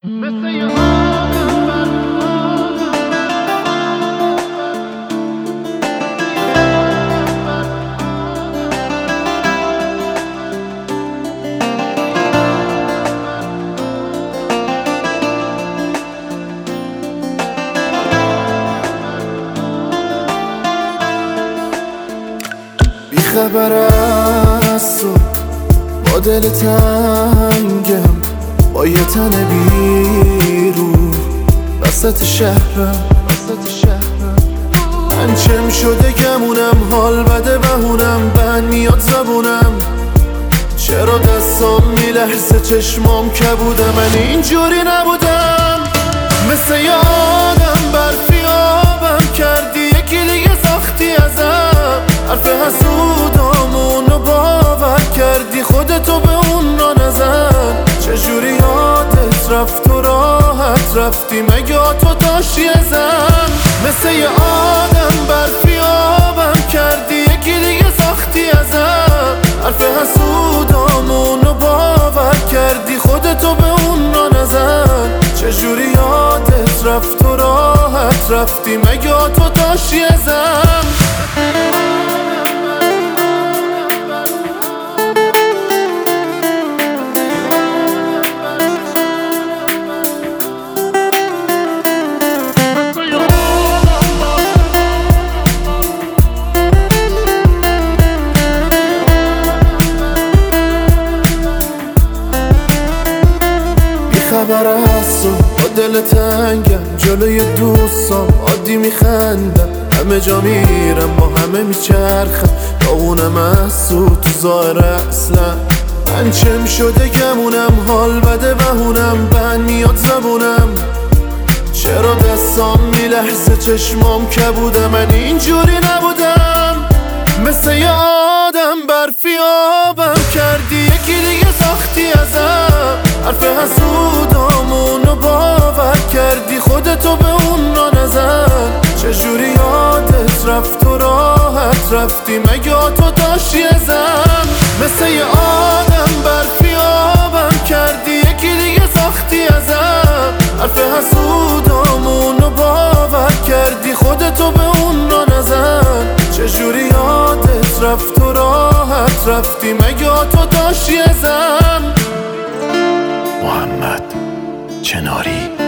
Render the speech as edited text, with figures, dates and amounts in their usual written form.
مثل یه آدم بیخبر از تو، با دل تنگم، با یه تن بیرون وسط شهرم. من چم شده گمونم، حال بده بهونم، بند میاد زبونم، چرا دستام میلحظه چشمام کبوده. من اینجوری نبودم، مثل یه آدم برفی آبم کردی، یکی دیگه ساختی ازم، حرف حسودامونو باور کردی، خودتو به اون را نزن. چجوری یادت رفت و راحت رفتی، مگه تو داشتی ازم. مثل یه آدم برفی آبم کردی، یکی دیگه ساختی ازم، حرف حسودامونو باور کردی، خودتو به اون را نزن. چجوری یادت رفت و راحت رفتی، مگه تو داشتی ازم. خبر از تو، با دل تنگم، جلوی دوستام عادی میخندم، همه جا میرم با همه میچرخم، با اونم از تو ظاهر اصلا. من چم شده گمونم، حال بده بهونم، بند میاد زبونم، چرا دستام میلحظه چشمام کبوده. من اینجوری نبودم، مثل یه آدم برفی آبم کردی، یکی دیگه ساختی ازم، حرف حسودامونو باور کردی، خودتو به اون را نزن. چجوری یادت رفت و راحت رفتی، مگه تو داشتی ازم. مثل یه آدم برفی آبم کردی، یکی دیگه ساختی ازم، حرف حسودامونو باور کردی، خودتو به اون را نزن. چجوری یادت رفت و راحت رفتی، مگه تو داشتی ازم. محمد چناری